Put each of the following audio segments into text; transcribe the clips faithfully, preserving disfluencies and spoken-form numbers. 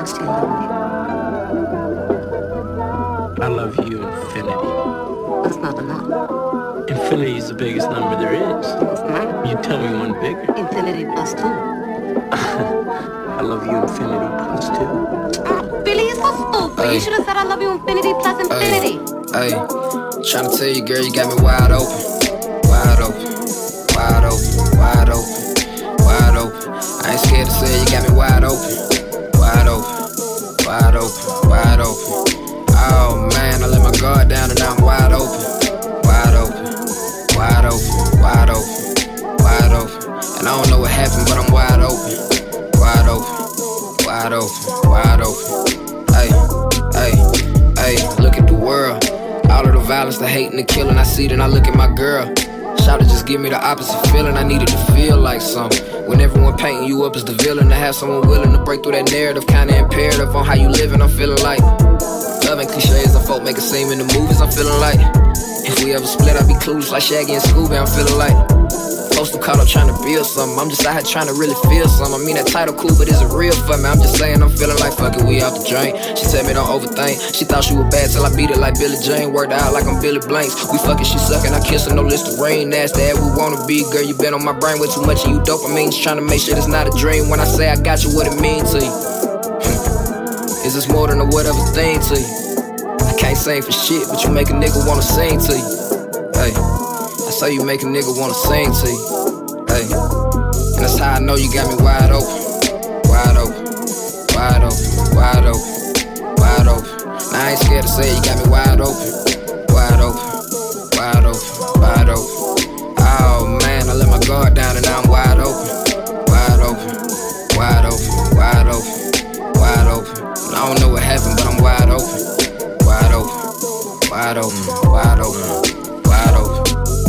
much do you love me? I love you infinity. That's not enough. Infinity is the biggest number there is. It's not. You tell me one bigger. Infinity plus two. I love you infinity plus two. Oh, Billy, you're so stupid. Ay. You should have said I love you infinity plus infinity. Hey, tryna tell you, girl, you got me wide open. Wide open. Wide open. Wide open. Wide open. I ain't scared to say it, you got me wide open. Wide open. Wide open. Wide open. Oh man, I let my guard down and now I'm wide open. Wide open. Wide open. Wide open. Wide open. And I don't know what happened, but I'm wide open. Wide open. Wide open. Wide open. Hey, hey, hey, look at the world. All of the violence, the hate and the killing, I see it and I look at my girl. Shout to just give me the opposite feeling. I needed to feel like something. When everyone painting you up as the villain, to have someone willing to break through that narrative, kinda imperative on how you living. I'm feeling like loving cliches and folk make it seem in the movies. I'm feeling like if we ever split, I'd be clueless like Shaggy and Scooby. I'm feeling like postal caught up trying to build something. I'm just out here trying to really feel something. I mean that title cool, but is it real for me? I'm just saying I'm feeling like fuck it, we off the drain. She tell me don't overthink. She thought she was bad till I beat it like Billie Jean. Worked out like I'm Billy Blanks. We fucking, she sucking, I kiss her, no Listerine. Nasty as we wanna be, girl. You been on my brain way too much and you dopamine. Just trying to make sure it's not a dream. When I say I got you, what it mean to you? Is this more than a whatever thing to you? I can't sing for shit, but you make a nigga wanna sing to you. Hey, I say you make a nigga wanna sing to you. Hey, and that's how I know you got me wide open. Wide open. Wide open. Wide open. Wide open. Now I ain't scared to say it, you got me wide open. Wide open. Wide open. Wide open. Oh man, I let my guard down and now I'm wide open. Wide open. Wide open. Wide open. Wide open. And I don't know what happened, but I'm wide open. Wide open. Wide open. Wide open. Wide open.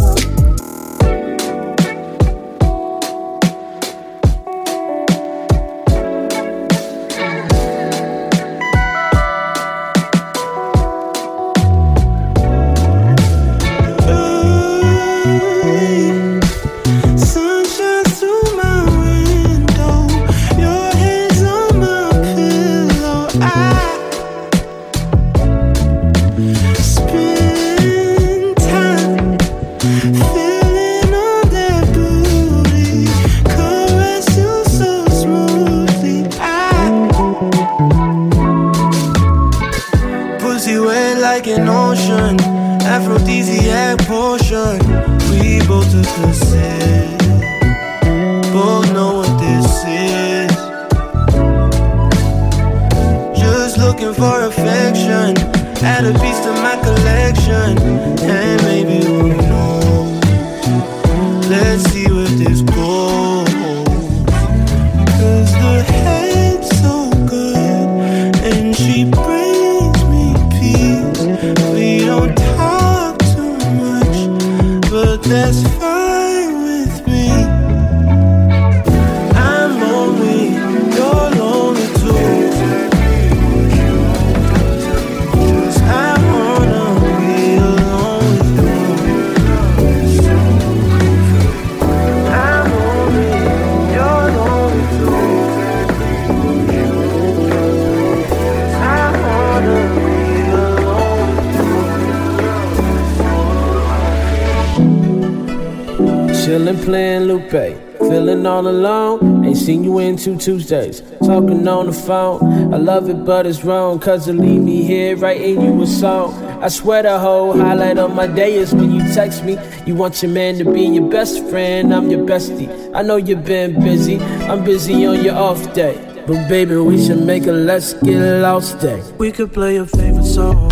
Playing Lupe, feeling all alone. Ain't seen you in two Tuesdays. Talking on the phone. I love it, but it's wrong. Cause to leave me here writing you a song. I swear the whole highlight of my day is when you text me. You want your man to be your best friend, I'm your bestie. I know you've been busy, I'm busy on your off day. But baby, we should make a let's get lost day. We could play your favorite song,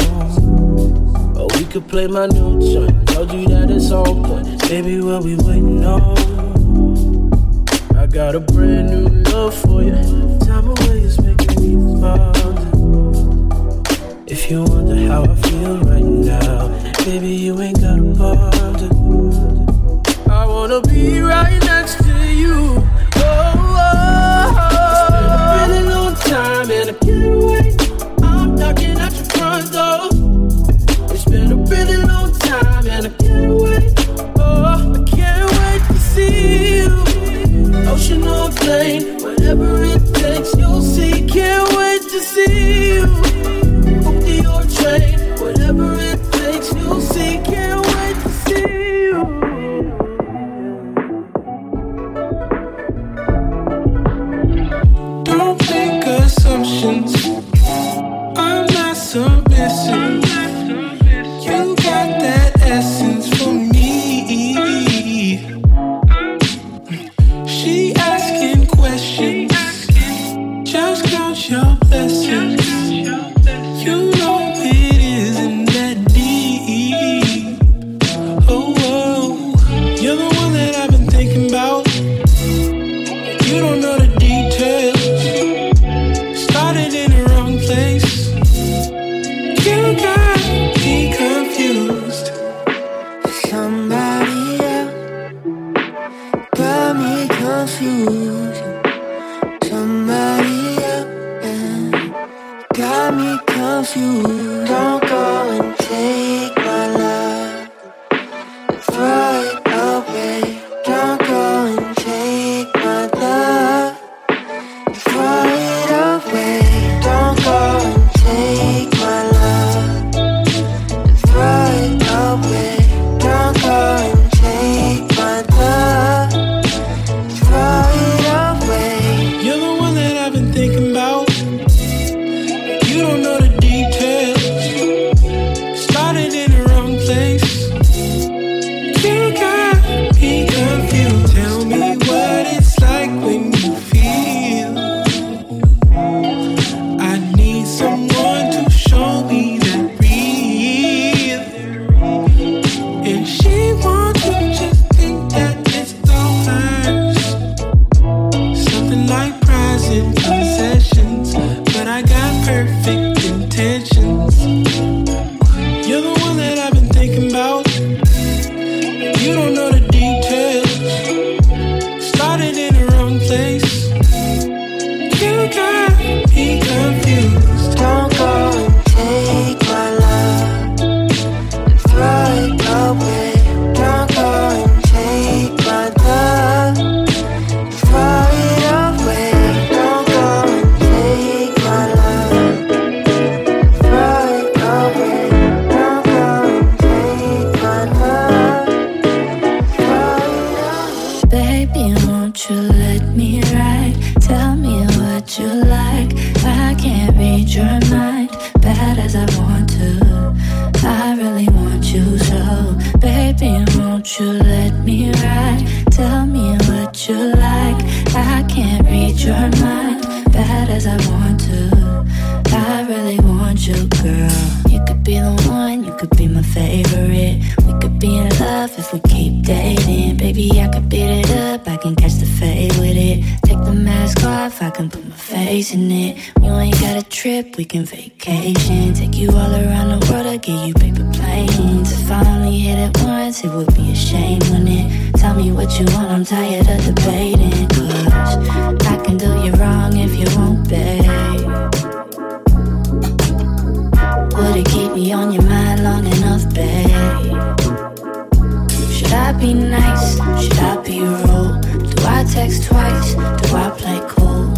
or we could play my new joint. Told you that it's on point. Baby, what we waiting on? I got a brand new love for you. Time away is making me wonder. If you wonder how I feel right now, baby, you ain't gotta bother. I wanna be right next to you. Oh, oh, oh. It's been a really long time and I can't wait. I'm knocking at your front door. It's been a really long time and I can't wait. Oh, I can't wait to see you. Ocean or plane, whatever it takes, you'll see. Can't wait to to see you. Book your train, whatever it takes, you'll see. Can't wait to see you. Don't make assumptions. I'm not submissive. You got that essence for me. She asking questions. Just count your blessings. You know it isn't that deep. Oh, oh, you're the one that I've been thinking about. You don't know the details. Started in the wrong place. You got me confused. Somebody else got me confused. Somebody else got me confused. Don't go and take my love, throw it away. Don't go and take my love, throw it away. Don't go and take my love, throw it away. Don't go and take my love, throw it away. You're the one that I've been thinking about. You don't know the details. Started in the wrong place. You got me confused. Tell me what it's like when you feel. I need someone to show me that real. And she wants to just think that it's all hers. Something like prize and possessions, but I got perfect intentions. You're the one that I've been thinking about. You don't know the details. Started in the wrong place. You got me confused. Don't go and take my love, throw it away. Don't go and take my love, throw it away. Don't go and take my love, throw it away. Don't go and take my love, throw it away. Baby, won't you let me ride? Tell me what you like. I can't read your mind, bad as I want to. I really want you so. Baby, won't you let me ride? Tell me what you like. I can't read your mind, bad as I want to. I really want you, girl. You could be the one, you could be my favorite. We could be in love if we keep dating. Baby, I could beat it up, I can catch the fade with it. Take the mask off, I can put my face in it. You ain't got a trip, we can vacation. Take you all around the world, I'll give you paper planes. If I only hit it once, it would be a shame, wouldn't it? Tell me what you want, I'm tired of debating. Cause I can do you wrong if you won't, babe. Would it keep me on your mind long enough, babe? Should I be nice? Should I be rude? Do I text twice? Do I play cool?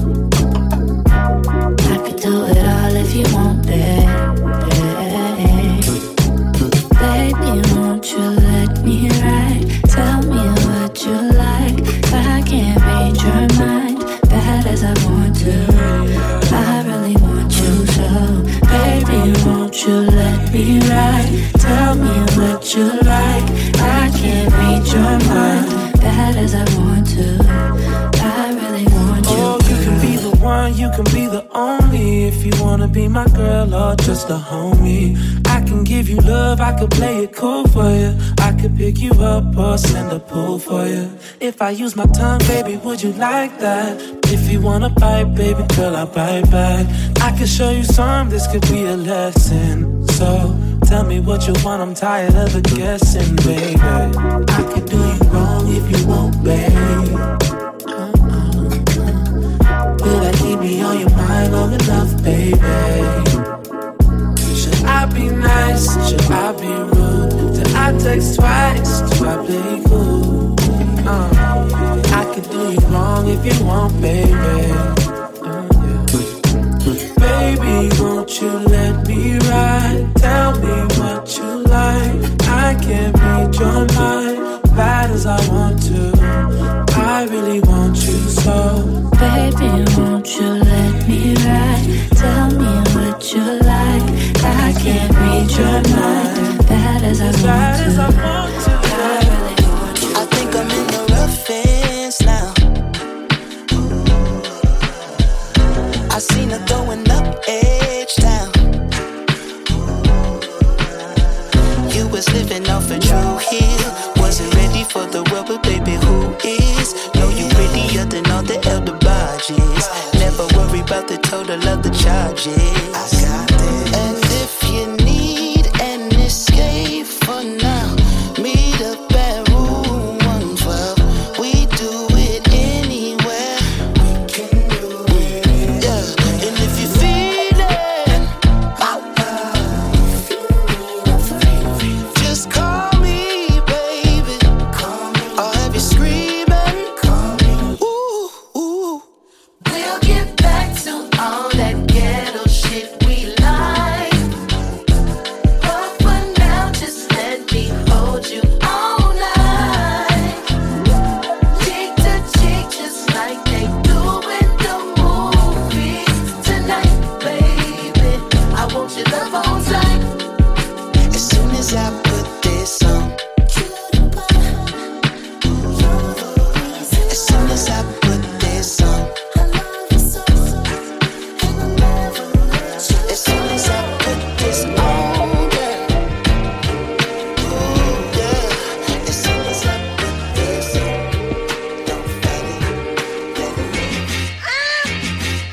I could do it all if you want, babe. Baby, won't you let me ride? Tell me what you like. I can't read your mind, bad as I want to. I really want you so. Baby, won't you let me ride? Tell me what you like. I can't read your mind, bad as I want to. I really want you. Oh, you can be the one, you can be the only. If you wanna be my girl or just a homie, I can give you love, I could play it cool for you. I could pick you up or send a pull for you. If I use my tongue, baby, would you like that? If you wanna bite, baby girl, I'll bite back. I can show you some, this could be a lesson. So tell me what you want, I'm tired of the guessing, baby. I could do you wrong if you won't, babe. Will I keep me on your mind long enough, baby? Should I be nice? Should I be rude? Did I text twice? Do I play cool? Uh, I could do you wrong if you want, baby. Uh, yeah. Baby, won't you let me ride? Tell me what you like. I can't read your mind, bad as I want to. I really want you so. Baby, won't you let me ride? Tell me what you like. I can't read your mind, bad as I want bad to. As I, want to. I really want you. I think I'm in the rough ends now. I seen her throwing up edge down. You was living off a true heel. Wasn't ready for the world, but baby, who is? Know you prettier than all the elder badges. Never worry about the total of the charges. I got this. And if you need an escape for now, meet up at room one twelve. We do it anywhere. We can do it. Yeah. And if you feel it, just call me, baby. I'll have you screaming. Ooh, ooh. We'll get back to all that ghetto shit we like. But for now, just let me hold you all night. Cheek to cheek, just like they do in the movies. Tonight, baby, I want your love on tight. As soon as I put this on, as soon as I put this on, as soon as I put this on, girl. Ooh, yeah. As soon as I put this on, don't fight it, let it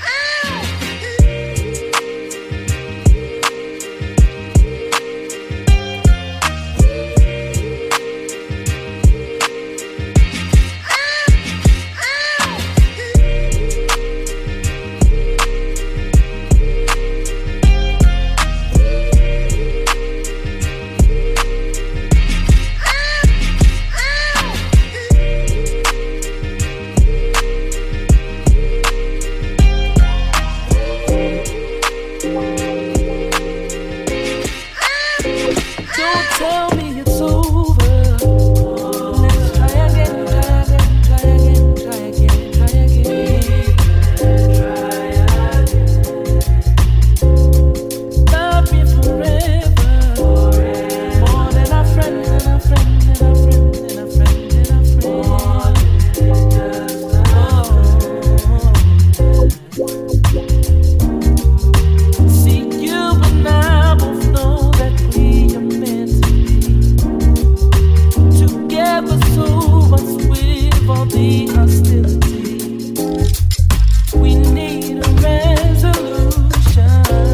Don't tell me it's over. Let's try again, try again, try again, try again, try again. Try again. Love me forever. More than a friend, than a friend, than a friend, than a friend, than a friend. Oh. See, you and I both know that we are meant to be together, so much with all the hostility. We need a resolution.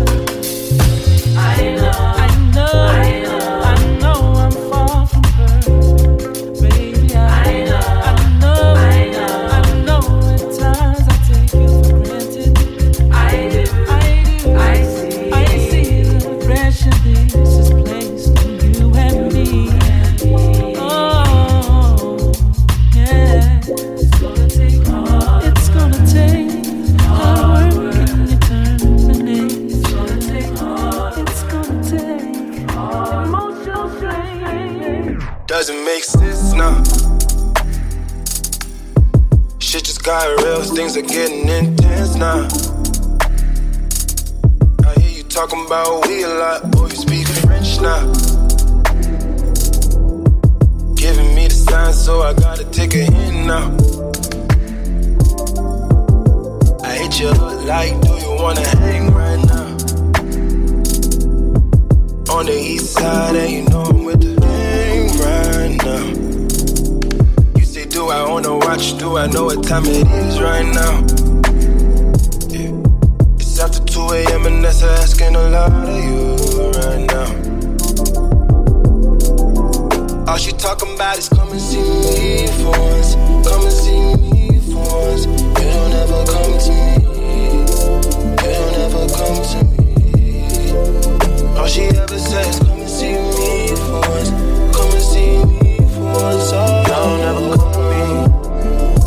I know, I know, I know, I know I'm far from her, baby. I know, I know, I know, I know. At times I take you for granted. I do, I do, I see, I see the pressure this is placed on you and me. Oh, yeah. It's gonna take, it's gonna take hard work and determination. It's gonna take, it's gonna take emotional strain. Doesn't make sense now. Shit just got real, things are getting intense now. I hear you talking about we a lot, boy, you speak French now. Giving me the sign, so I gotta take a hint now. I hit you up like, do you wanna hang right now? On the east side, and you know I'm with the gang right now. You say, do I wanna watch? Do I know what time it is right now? Yeah. It's after two a.m. and that's asking a lot of you right now. All she talking about is come and see me for once. Come and see me for once. You don't ever come to me. You don't ever come to me. All she ever says, come and see me for once. Come and see me for once. Oh, don't ever come to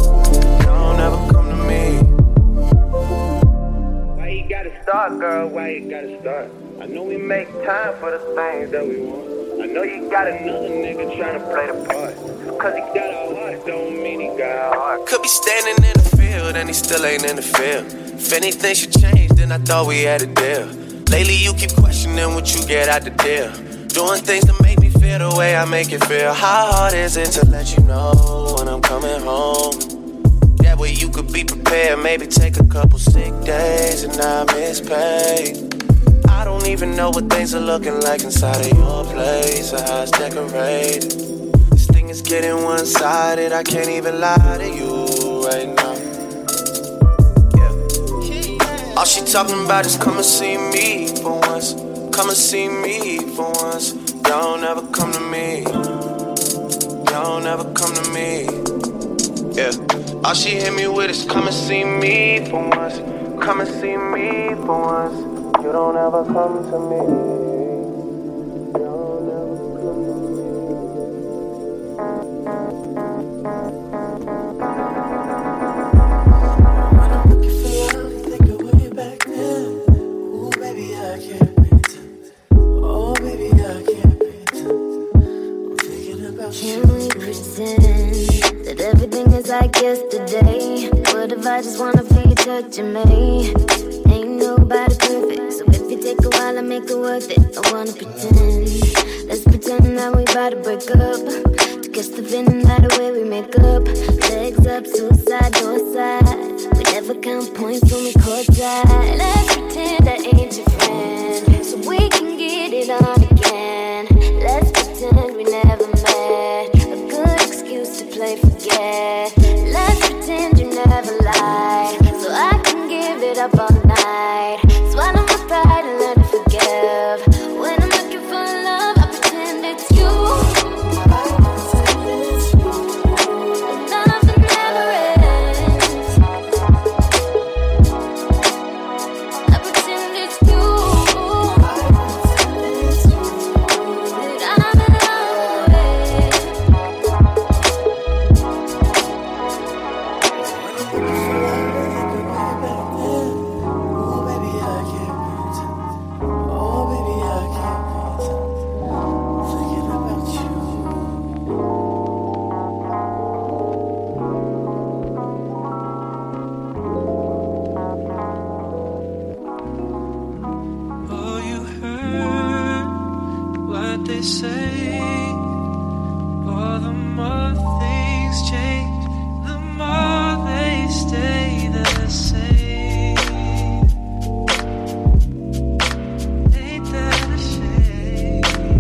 me. Don't ever come to me. Why you gotta start, girl? Why way it gotta start. I know we make time for the things that we want. I know you got another nigga tryna play the part. Cause he got a heart, don't mean he got a heart. Could be standing in the field and he still ain't in the field. If anything should change, then I thought we had a deal. Lately you keep questioning what you get out the deal. Doing things to make me feel the way I make it feel. How hard is it to let you know when I'm coming home? That way you could be prepared, maybe take a couple sick days and not miss pay. I don't even know what things are looking like inside of your place or how it's decorated. This thing is getting one-sided, I can't even lie to you right now. Yeah. All she talking about is come and see me for once. Come and see me for once. Y'all never come to me. Y'all never come to me. Yeah. All she hit me with is come and see me for once. Come and see me for once. You don't ever come to me. You don't ever come to me. When I'm looking for love, think of way back then. Ooh, baby, I can't pretend. Oh, baby, I can't pretend. I'm thinking about you. Can we pretend that everything is like yesterday? What if I just wanna feel you touching me? Ain't nobody perfect, so if you take a while, I make it worth it. I wanna pretend. Let's pretend that we about to break up. To catch the feeling right away we make up. Legs up, suicide, door side. We never count points when we caught tight. Let's pretend I ain't your friend, so we can get it on again. Let's pretend we never met. A good excuse to play forget. Let's pretend you never lied, so I can give it up all night. Swallow my pride and learn to forgive. When I'm looking for love, I pretend it's you. I pretend it's you. Love that never ends. I pretend it's you. I pretend it's you. That I'm in love with. Oh, you heard what they say. Oh, the more things change, the more they stay the same. Ain't that a shame?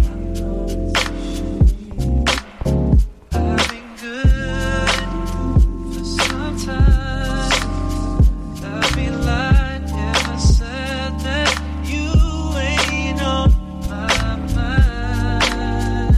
I've been good for some time. I'd be lying if I said. 'Cause I know that you ain't on my mind. Oh,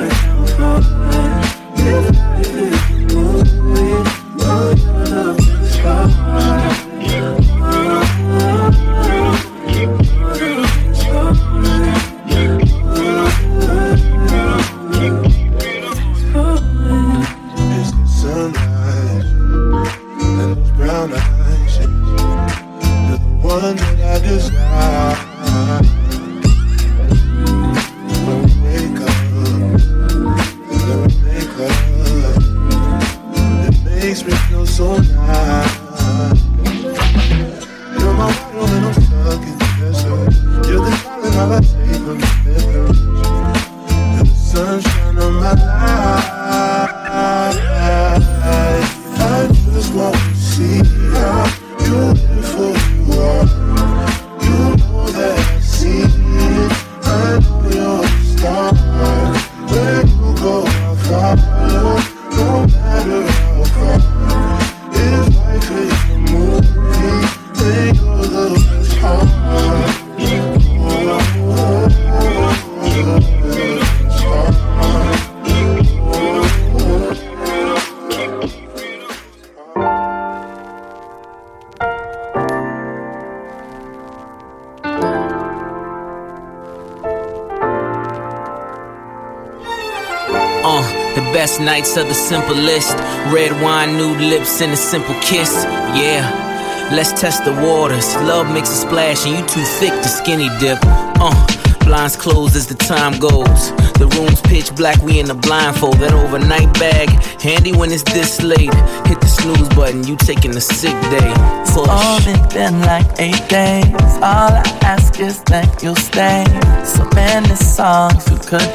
Best nights are the simplest. Red wine, nude lips, and a simple kiss. Yeah, let's test the waters. Love makes a splash, and you too thick to skinny dip. Uh, blinds closed as the time goes. The room's pitch black, we in the blindfold. That overnight bag, handy when it's this late. Hit the snooze button, you taking a sick day. It's only been like eight days. All I ask is that you'll stay. So many songs you could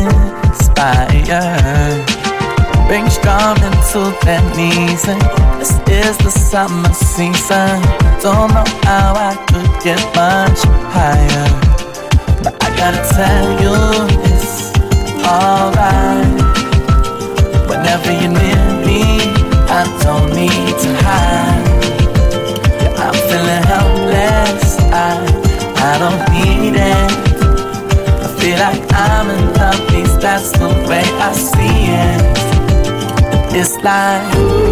inspire. Bring strong into their knees. And this is the summer season. Don't know how I could get much higher, but I gotta tell you it's alright. Whenever you're near me, I don't need to hide. I'm feeling helpless, I, I don't need it. I feel like I'm in love, at least that's the way I see it. It's like,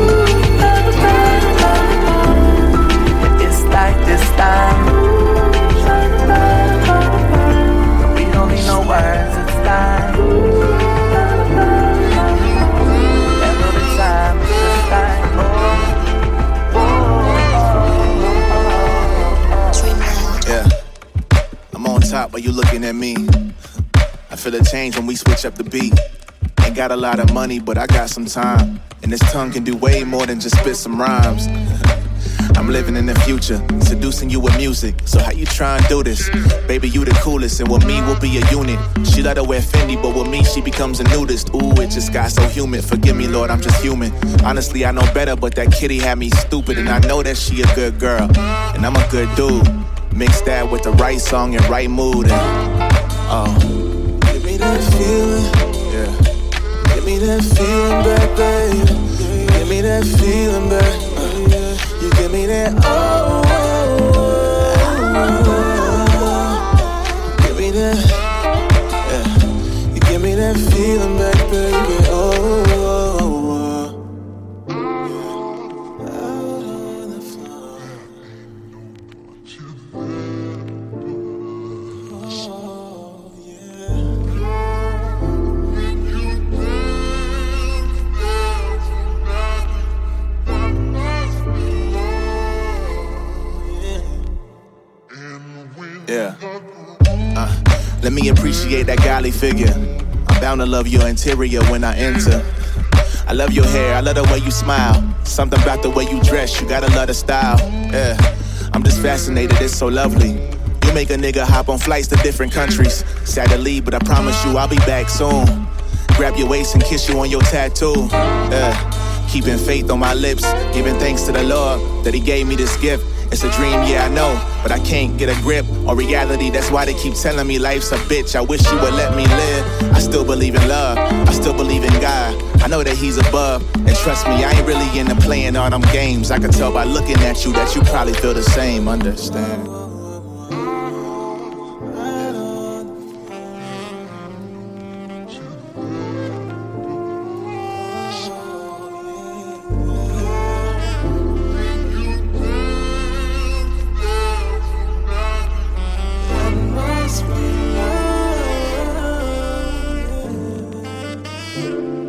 it's like this time. We don't need no words, it's like, every time it's just like, oh, yeah, I'm on top while you looking at me. I feel a change when we switch up the beat. Ain't got a lot of money, but I got some time. And this tongue can do way more than just spit some rhymes. I'm living in the future, seducing you with music. So how you try and do this? Baby, you the coolest, and with me, we'll be a unit. She let her wear Fendi, but with me, she becomes a nudist. Ooh, it just got so humid. Forgive me, Lord, I'm just human. Honestly, I know better, but that kitty had me stupid. And I know that she a good girl, and I'm a good dude. Mix that with the right song and right mood, and oh, give me that feeling, yeah. Give me that feeling back, baby. Give me that feeling back. Uh, you give me that, oh, oh, oh. Give me that, yeah. You give me that feeling back, baby. Oh, oh, oh. Out on the floor. Oh, yeah. Yeah. Uh, let me appreciate that godly figure. I'm bound to love your interior when I enter. I love your hair, I love the way you smile. Something about the way you dress, you gotta love the style. Yeah. I'm just fascinated, it's so lovely. You make a nigga hop on flights to different countries. Sad to leave, but I promise you I'll be back soon. Grab your waist and kiss you on your tattoo. Yeah. Keeping faith on my lips, giving thanks to the Lord that he gave me this gift. It's a dream, yeah, I know, but I can't get a grip on reality. That's why they keep telling me life's a bitch. I wish you would let me live. I still believe in love, I still believe in God. I know that he's above, and trust me, I ain't really into playing all them games. I can tell by looking at you that you probably feel the same, understand? you.